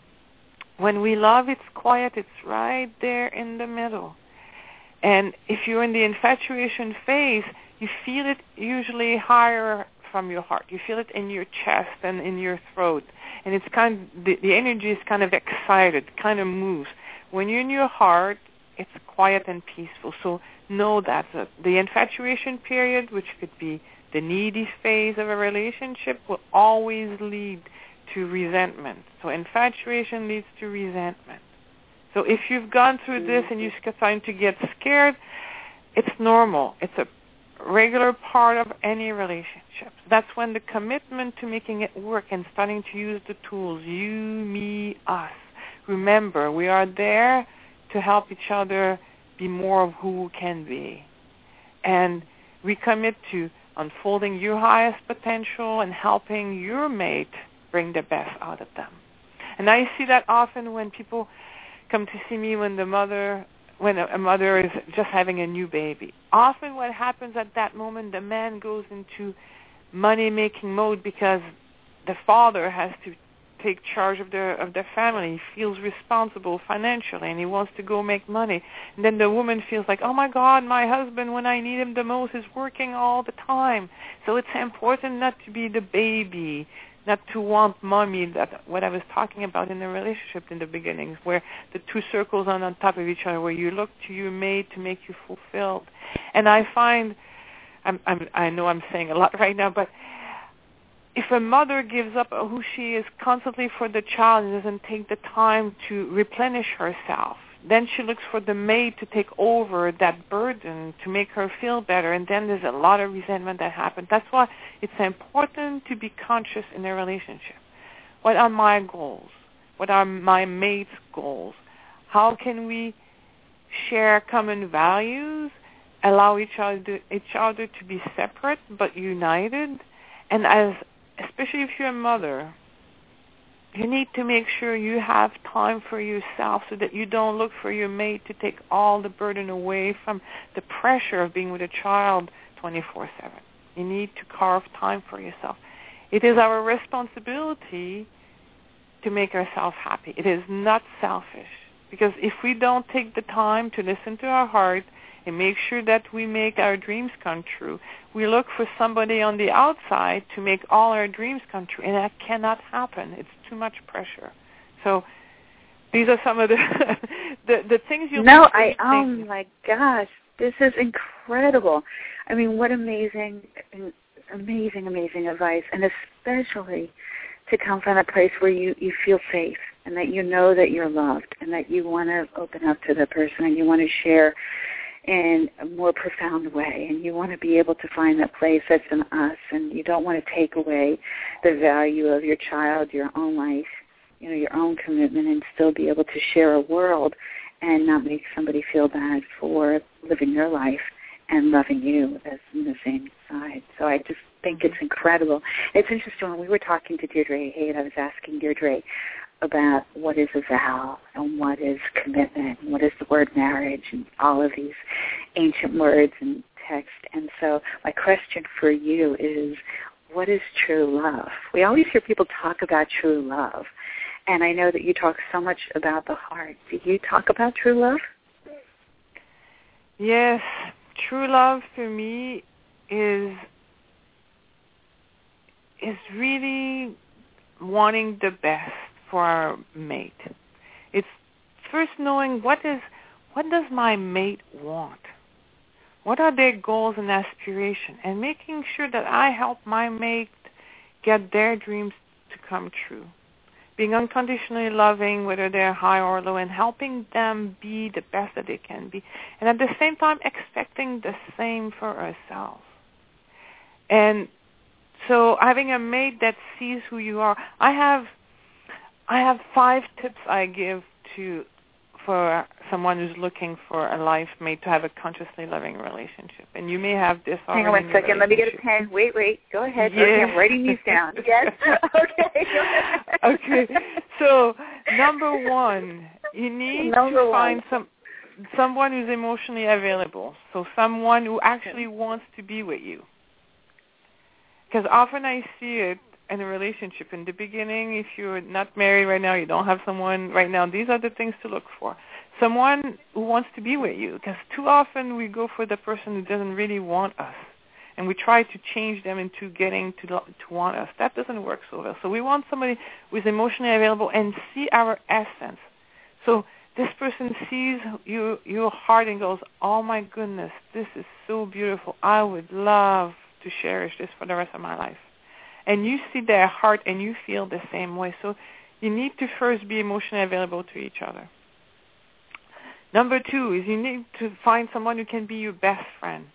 When we love, it's quiet. It's right there in the middle. And if you're in the infatuation phase, you feel it usually higher from your heart. You feel it in your chest and in your throat. And it's kind of, the, the energy is kind of excited, kind of moves. When you're in your heart, it's quiet and peaceful. So know that uh, the infatuation period, which could be the needy phase of a relationship, will always lead to resentment. So infatuation leads to resentment. So if you've gone through this and you're starting to get scared, it's normal. It's a regular part of any relationship. That's when the commitment to making it work and starting to use the tools, you, me, us. Remember, we are there to help each other be more of who we can be. And we commit to unfolding your highest potential and helping your mate bring the best out of them. And I see that often when people come to see me when the mother, when a mother is just having a new baby. Often what happens at that moment, the man goes into money-making mode because the father has to take charge of the of the family. He feels responsible financially, and he wants to go make money. And then the woman feels like, oh my God, my husband, when I need him the most, is working all the time. So it's important not to be the baby, not to want mommy, that what I was talking about in the relationship in the beginning, where the two circles are on top of each other, where you look to your mate to make you fulfilled. And I find, I'm, I'm, I know I'm saying a lot right now, but if a mother gives up who she is constantly for the child and doesn't take the time to replenish herself, then she looks for the maid to take over that burden to make her feel better, and then there's a lot of resentment that happens. That's why it's important to be conscious in a relationship. What are my goals? What are my mate's goals? How can we share common values, allow each other, each other to be separate but united? And as especially if you're a mother, you need to make sure you have time for yourself so that you don't look for your mate to take all the burden away from the pressure of being with a child twenty-four seven. You need to carve time for yourself. It is our responsibility to make ourselves happy. It is not selfish. Because if we don't take the time to listen to our heart and make sure that we make our dreams come true, we look for somebody on the outside to make all our dreams come true, and that cannot happen. It's too much pressure. So these are some of the the, the things you'll No, I, oh my gosh, this is incredible. I mean, what amazing, amazing, amazing advice, and especially to come from a place where you, you feel safe and that you know that you're loved and that you want to open up to the person and you want to share in a more profound way, and you want to be able to find that place that's in us, and you don't want to take away the value of your child, your own life, you know, your own commitment, and still be able to share a world and not make somebody feel bad for living their life and loving you as in the same side. So I just think it's incredible. It's interesting, when we were talking to Deirdre Haight, I was asking Deirdre about what is a vow and what is commitment and what is the word marriage and all of these ancient words and text. And so my question for you is, what is true love? We always hear people talk about true love, and I know that you talk so much about the heart. Do you talk about true love? Yes. True love for me is is really wanting the best for our mate. It's first knowing what is what does my mate want? What are their goals and aspirations? And making sure that I help my mate get their dreams to come true. Being unconditionally loving, whether they're high or low, and helping them be the best that they can be. And at the same time, expecting the same for ourselves. And so having a mate that sees who you are. I have I have five tips I give to for someone who's looking for a life mate to have a consciously loving relationship. And you may have this already. Hang on one second. Let me get a pen. Wait, wait. Go ahead. Yes. Okay, I'm writing these down. Yes? Okay. Okay. So, number one, you need number to find one. some someone who's emotionally available. So someone who actually wants to be with you. Because often I see it in a relationship. In the beginning, if you're not married right now, you don't have someone right now, these are the things to look for. Someone who wants to be with you. Because too often we go for the person who doesn't really want us. And we try to change them into getting to to want us. That doesn't work so well. So we want somebody who is emotionally available and see our essence. So this person sees you, your heart and goes, oh my goodness, this is so beautiful. I would love to cherish this for the rest of my life. And you see their heart and you feel the same way. So you need to first be emotionally available to each other. Number two is you need to find someone who can be your best friend.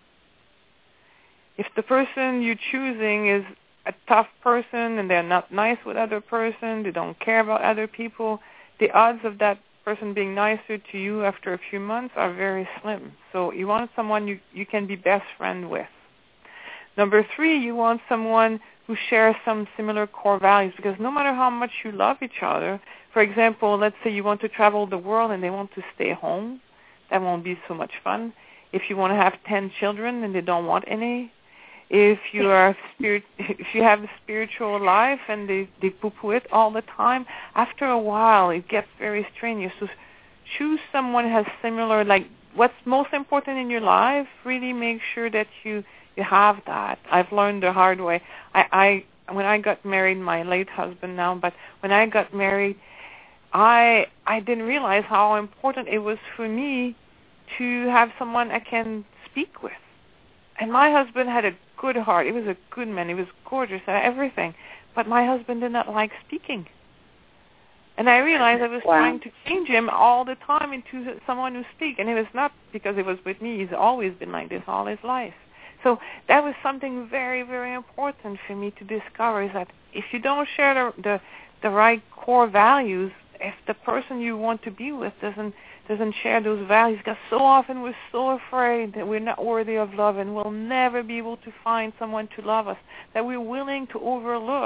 If the person you're choosing is a tough person and they're not nice with other person, they don't care about other people, the odds of that person being nicer to you after a few months are very slim. So you want someone you, you can be best friend with. Number three, you want someone who shares some similar core values, because no matter how much you love each other, for example, let's say you want to travel the world and they want to stay home, that won't be so much fun. If you want to have ten children and they don't want any, if you are spirit, if you have a spiritual life and they, they poo-poo it all the time, after a while it gets very strenuous. So choose someone who has similar, like what's most important in your life, really make sure that you You have that. I've learned the hard way. I, I when I got married, my late husband now, but when I got married, I I didn't realize how important it was for me to have someone I can speak with. And my husband had a good heart. He was a good man. He was gorgeous and everything. But my husband did not like speaking. And I realized I was wow. trying to change him all the time into someone who speaks. And it was not because it was with me. He's always been like this all his life. So that was something very, very important for me to discover, is that if you don't share the, the the right core values, if the person you want to be with doesn't doesn't share those values, because so often we're so afraid that we're not worthy of love and we'll never be able to find someone to love us, that we're willing to overlook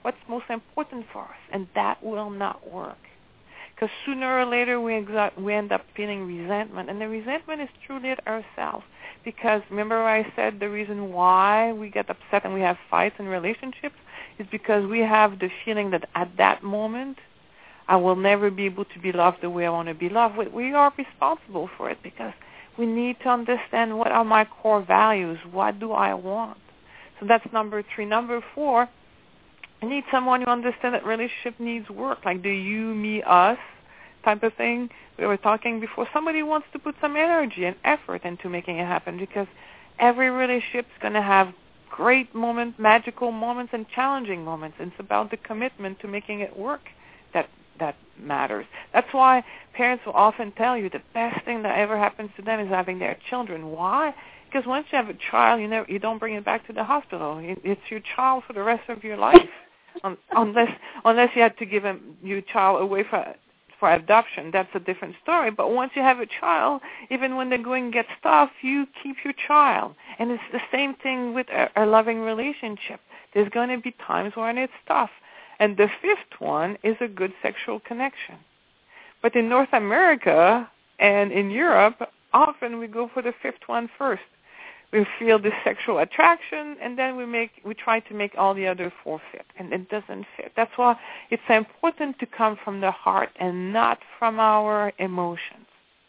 what's most important for us, and that will not work. Because sooner or later we, exa- we end up feeling resentment, and the resentment is truly at ourselves. Because remember I said the reason why we get upset and we have fights in relationships is because we have the feeling that at that moment I will never be able to be loved the way I want to be loved. We are responsible for it because we need to understand what are my core values, what do I want. So that's number three. Number four, I need someone who understands that relationship needs work, like the you, me, us type of thing. We were talking before. Somebody wants to put some energy and effort into making it happen because every relationship is going to have great moments, magical moments, and challenging moments. And it's about the commitment to making it work that that matters. That's why parents will often tell you the best thing that ever happens to them is having their children. Why? Because once you have a child, you never, you don't bring it back to the hospital. It's your child for the rest of your life, um, unless unless you had to give him, your child away for for adoption. That's a different story. But once you have a child, even when they're going gets tough, you keep your child. And it's the same thing with a, a loving relationship. There's going to be times when it's tough. And the fifth one is a good sexual connection. But in North America and in Europe, often we go for the fifth one first. We feel this sexual attraction, and then we make we try to make all the other four fit, and it doesn't fit. That's why it's important to come from the heart and not from our emotions.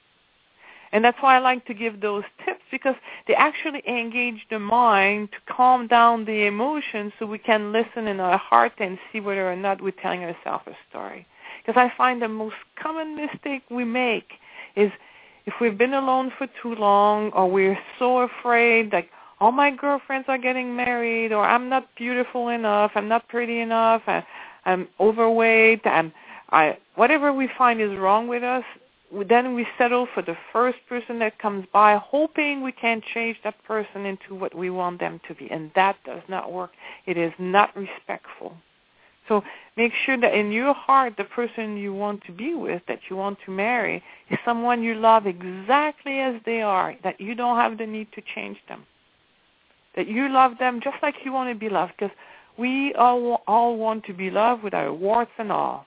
And that's why I like to give those tips, because they actually engage the mind to calm down the emotions so we can listen in our heart and see whether or not we're telling ourselves a story. Because I find the most common mistake we make is if we've been alone for too long, or we're so afraid, like, all my girlfriends are getting married, or I'm not beautiful enough, I'm not pretty enough, I, I'm overweight, I'm, I, whatever we find is wrong with us, then we settle for the first person that comes by, hoping we can change that person into what we want them to be. And that does not work. It is not respectful. So make sure that in your heart, the person you want to be with, that you want to marry, is someone you love exactly as they are, that you don't have the need to change them, that you love them just like you want to be loved, because we all, all want to be loved with our warts and all.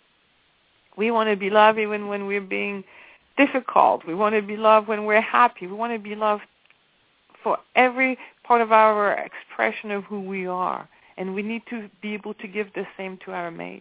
We want to be loved even when we're being difficult. We want to be loved when we're happy. We want to be loved for every part of our expression of who we are. And we need to be able to give the same to our mate.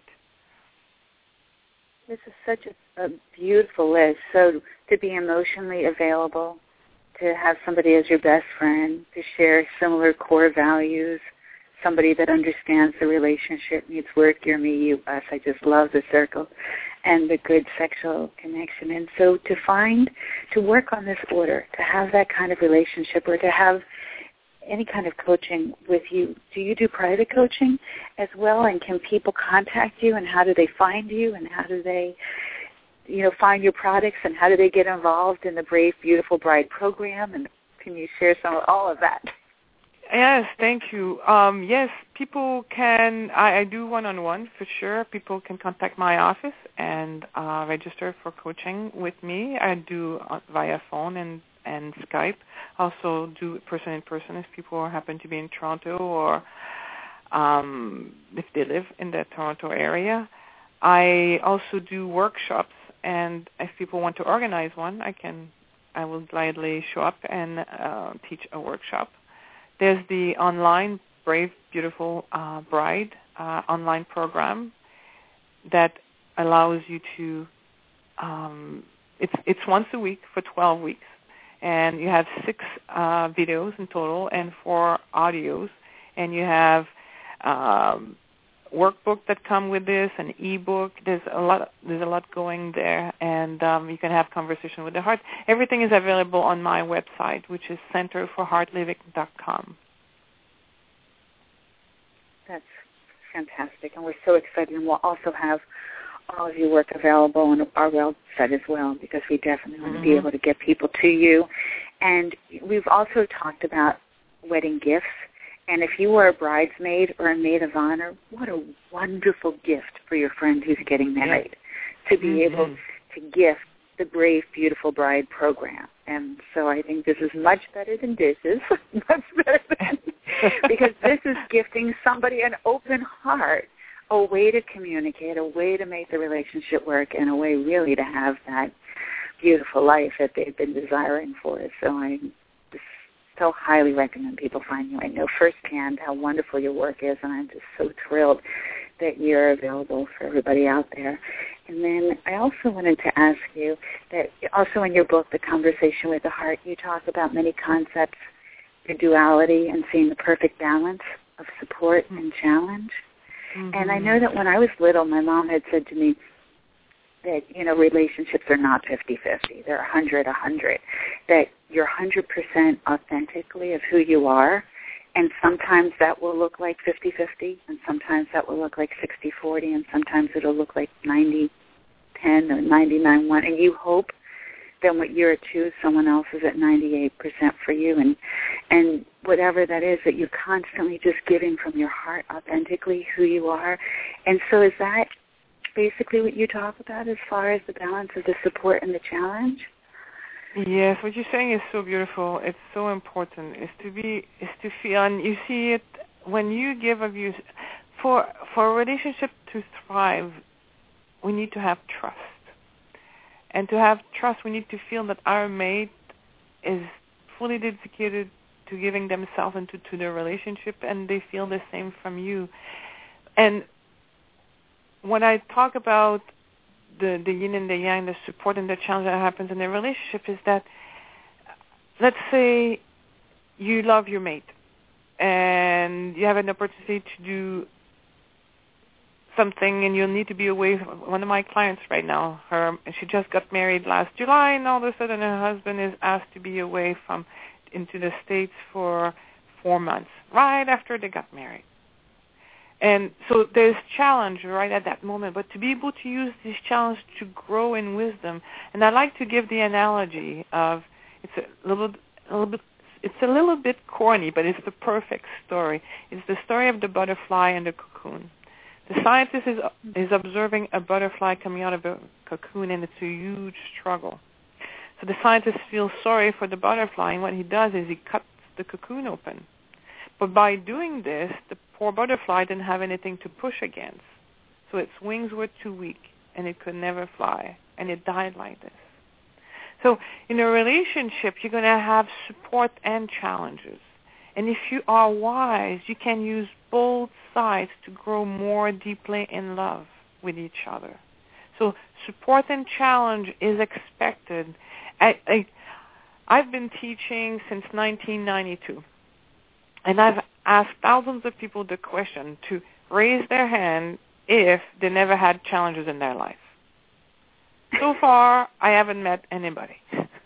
This is such a, a beautiful list. So to be emotionally available, to have somebody as your best friend, to share similar core values, somebody that understands the relationship needs work, you're me, you, us. I just love the circle. And the good sexual connection. And so to find, to work on this order, to have that kind of relationship, or to have any kind of coaching with you, do you do private coaching as well? And can people contact you, and how do they find you, and how do they, you know, find your products, and how do they get involved in the Brave Beautiful Bride program? And can you share some of all of that? Yes, thank you. Um, yes, people can, I, I do one-on-one for sure. People can contact my office and uh, register for coaching with me. I do uh, via phone and, and Skype. Also do person-in-person if people happen to be in Toronto, or um, if they live in the Toronto area. I also do workshops, and if people want to organize one, I can, I will gladly show up and uh, teach a workshop. There's the online Brave Beautiful uh, Bride uh, online program that allows you to, um, it's it's once a week for twelve weeks, and you have six uh, videos in total and four audios, and you have um, workbook that come with this, an ebook. There's a lot. There's a lot going there, and um, you can have conversation with the heart. Everything is available on my website, which is center for heart living dot com. That's fantastic, and we're so excited. And we'll also have all of your work available on our website as well, because we definitely want mm-hmm. to be able to get people to you. And we've also talked about wedding gifts. And if you are a bridesmaid or a maid of honor, what a wonderful gift for your friend who's getting married, to be mm-hmm. able to gift the Brave Beautiful Bride program. And so I think this is much better than dishes, much better than because this is gifting somebody an open heart, a way to communicate, a way to make the relationship work, and a way really to have that beautiful life that they've been desiring for. So I just so highly recommend people find you. I know firsthand how wonderful your work is, and I'm just so thrilled that you're available for everybody out there. And then I also wanted to ask you that also in your book, The Conversation with the Heart, you talk about many concepts, the duality and seeing the perfect balance of support and challenge. Mm-hmm. And I know that when I was little, my mom had said to me that, you know, relationships are not fifty-fifty. They're one hundred one hundred, that you're one hundred percent authentically of who you are. And sometimes that will look like fifty-fifty, and sometimes that will look like sixty forty, and sometimes it'll look like ninety ten or ninety-nine one. And you hope that what you're at two, someone else is at ninety-eight percent for you. And and whatever that is, that you're constantly just giving from your heart authentically who you are. And so is that basically what you talk about as far as the balance of the support and the challenge? Yes, what you're saying is so beautiful. It's so important. Is to be, is to feel, and you see it when you give of you. For for a relationship to thrive, we need to have trust, and to have trust, we need to feel that our mate is fully dedicated to giving themselves into to their relationship, and they feel the same from you. And when I talk about the, the yin and the yang, the support and the challenge that happens in a relationship, is that, let's say you love your mate and you have an opportunity to do something and you'll need to be away from one of my clients right now. Her, she just got married last July, and all of a sudden her husband is asked to be away from into the States for four months, right after they got married. And so there's challenge right at that moment, but to be able to use this challenge to grow in wisdom. And I like to give the analogy of, it's a little, a little bit, it's a little bit corny, but it's the perfect story. It's the story of the butterfly and the cocoon. The scientist is is observing a butterfly coming out of a cocoon, and it's a huge struggle. So the scientist feels sorry for the butterfly, and what he does is he cuts the cocoon open. But by doing this, the poor butterfly didn't have anything to push against. So its wings were too weak, and it could never fly, and it died like this. So in a relationship, you're going to have support and challenges. And if you are wise, you can use both sides to grow more deeply in love with each other. So support and challenge is expected. I, I, I've been teaching since nineteen ninety-two. And I've asked thousands of people the question to raise their hand if they never had challenges in their life. So far, I haven't met anybody.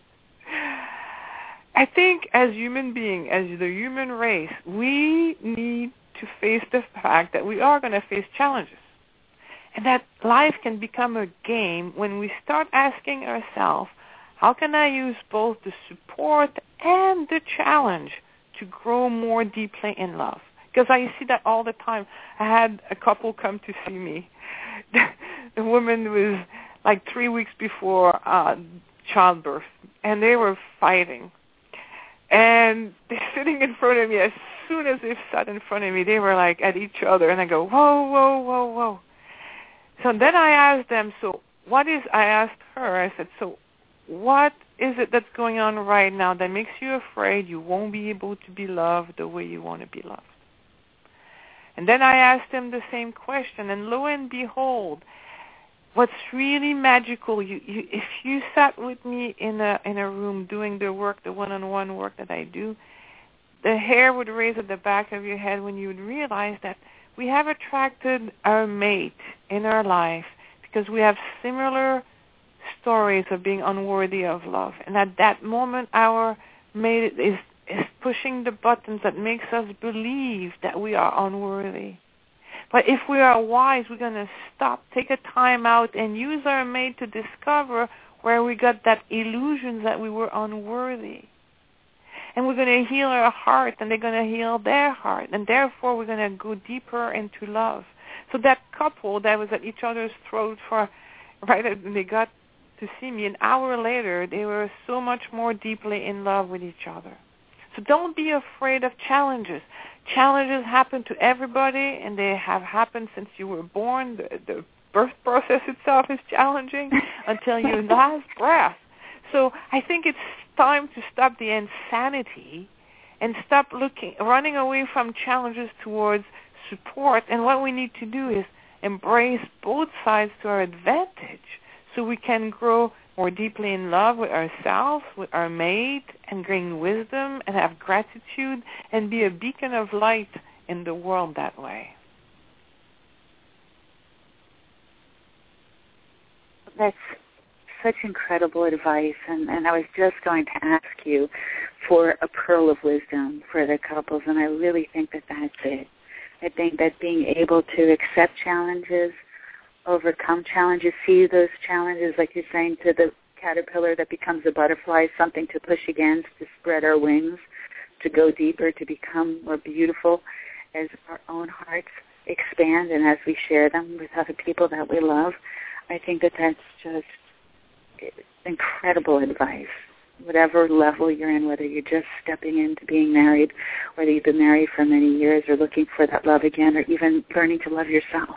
I think as human beings, as the human race, we need to face the fact that we are going to face challenges. And that life can become a game when we start asking ourselves, how can I use both the support and the challenge to grow more deeply in love? Because I see that all the time. I had a couple come to see me. The, the woman was like three weeks before uh, childbirth, and they were fighting. And they're sitting in front of me. As soon as they sat in front of me, they were like at each other, and I go, whoa, whoa, whoa, whoa. So then I asked them, so what is, I asked her, I said, so what is it that's going on right now that makes you afraid you won't be able to be loved the way you want to be loved? And then I asked them the same question, and lo and behold, what's really magical, you, you, if you sat with me in a in a room doing the work, the one-on-one work that I do, the hair would raise at the back of your head when you would realize that we have attracted our mate in our life because we have similar stories of being unworthy of love. And at that moment, our mate is, is pushing the buttons that makes us believe that we are unworthy. But if we are wise, we're going to stop, take a time out, and use our mate to discover where we got that illusion that we were unworthy. And we're going to heal our heart, and they're going to heal their heart. And therefore, we're going to go deeper into love. So that couple that was at each other's throat for, right, when they got to see me, an hour later, they were so much more deeply in love with each other. So don't be afraid of challenges. Challenges happen to everybody, and they have happened since you were born. The, the birth process itself is challenging until your last breath. So I think it's time to stop the insanity and stop looking, running away from challenges towards support. And what we need to do is embrace both sides to our advantage so we can grow more deeply in love with ourselves, with our mate, and gain wisdom and have gratitude and be a beacon of light in the world that way. That's such incredible advice, and, and I was just going to ask you for a pearl of wisdom for the couples, and I really think that that's it. I think that being able to accept challenges, overcome challenges, see those challenges, like you're saying, to the caterpillar that becomes a butterfly, something to push against, to spread our wings, to go deeper, to become more beautiful as our own hearts expand and as we share them with other people that we love. I think that that's just incredible advice. Whatever level you're in, whether you're just stepping into being married, whether you've been married for many years or looking for that love again, or even learning to love yourself.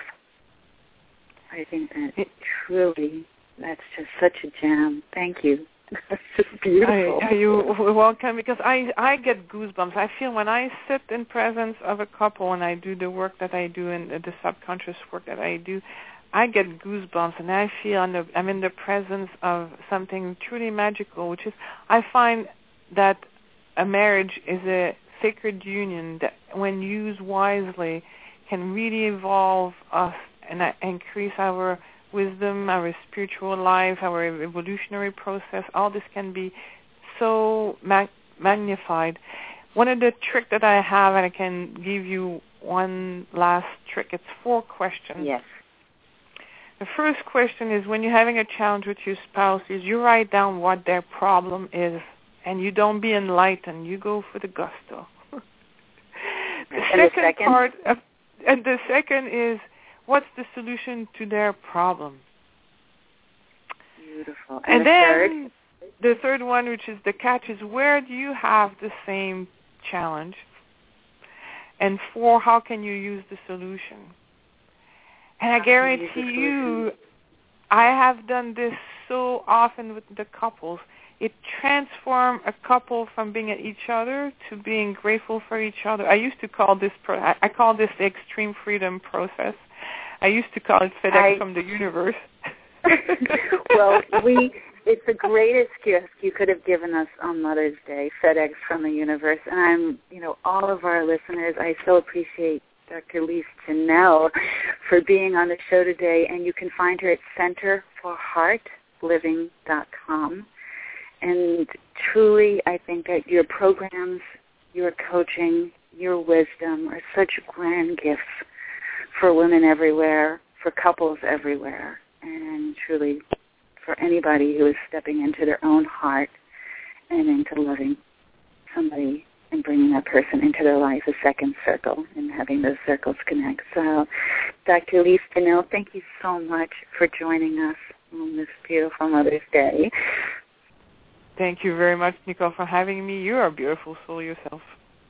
I think that it, truly, that's just such a gem. Thank you. That's just beautiful. I, you're welcome, because I, I get goosebumps. I feel when I sit in presence of a couple and I do the work that I do and the subconscious work that I do, I get goosebumps, and I feel I'm, the, I'm in the presence of something truly magical, which is I find that a marriage is a sacred union that, when used wisely, can really evolve us and uh, increase our wisdom, our spiritual life, our evolutionary process. All this can be so mag- magnified. One of the tricks that I have, and I can give you one last trick, it's four questions. Yes. The first question is, when you're having a challenge with your spouse, is you write down what their problem is, and you don't be enlightened. You go for the gusto. the, and second the second part, of, and the second is, what's the solution to their problem? Beautiful. And, and the then third? the third one, which is the catch, is where do you have the same challenge? And four, how can you use the solution? And I guarantee you, I have done this so often with the couples. It transformed a couple from being at each other to being grateful for each other. I used to call this, pro- I call this the extreme freedom process. I used to call it FedEx I, from the universe. Well, we, it's the greatest gift you could have given us on Mother's Day, FedEx from the universe. And I'm, you know, all of our listeners, I so appreciate Doctor Lise Janelle for being on the show today, and you can find her at center for heart living dot com. And truly, I think that your programs, your coaching, your wisdom are such grand gifts for women everywhere, for couples everywhere, and truly for anybody who is stepping into their own heart and into loving somebody and bringing that person into their life, a second circle, and having those circles connect. So, Doctor Lise Janelle, thank you so much for joining us on this beautiful Mother's Day. Thank you very much, Nicole, for having me. You are a beautiful soul yourself.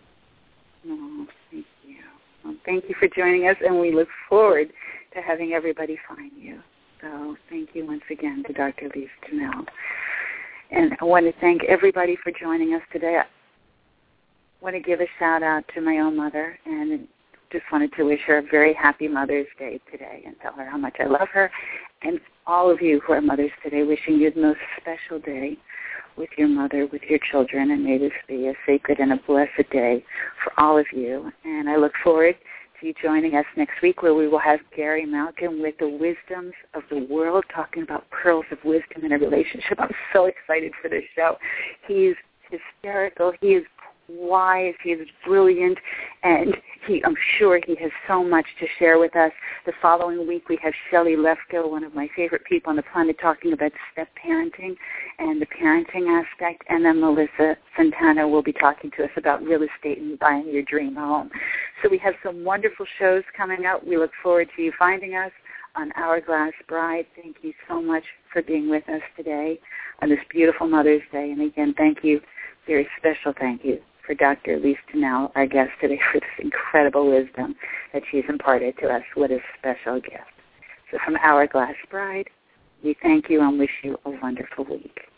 Oh, thank you. Well, thank you for joining us, and we look forward to having everybody find you. So thank you once again to Doctor Lise Janelle. And I want to thank everybody for joining us today. I want to give a shout-out to my own mother, and just wanted to wish her a very happy Mother's Day today and tell her how much I love her. And all of you who are mothers today, wishing you the most special day with your mother, with your children, and may this be a sacred and a blessed day for all of you. And I look forward to you joining us next week, where we will have Gary Malcolm with the wisdoms of the world, talking about pearls of wisdom in a relationship. I'm so excited for this show. He's hysterical. He is wise. He is brilliant, and he, I'm sure he has so much to share with us. The following week, we have Shelley Lefko, one of my favorite people on the planet, talking about step parenting and the parenting aspect, and then Melissa Santana will be talking to us about real estate and buying your dream home. So we have some wonderful shows coming up. We look forward to you finding us on Hourglass Bride. Thank you so much for being with us today on this beautiful Mother's Day. And again, thank you, very special thank you, for Doctor Elise Tunnell, our guest today, for this incredible wisdom that she's imparted to us. What a special gift. So from Hourglass Bride, we thank you and wish you a wonderful week.